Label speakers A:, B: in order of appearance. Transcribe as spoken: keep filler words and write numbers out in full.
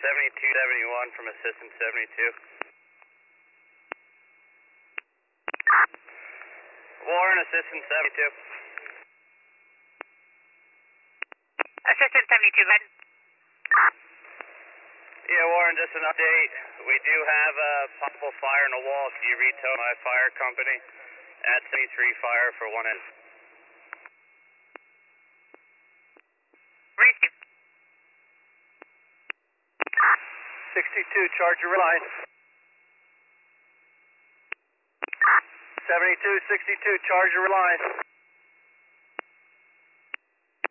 A: seventy-two seventy-one from Assistant seventy-two. Warren, Assistant seventy-two.
B: Assistant seventy-two, bud.
A: Yeah, Warren, just an update. We do have a possible fire in the wall. Can you retell my fire company at seventy-three fire for one end?
B: Receive.
A: sixty-two, Charger line. seventy-two, sixty-two, Charger line.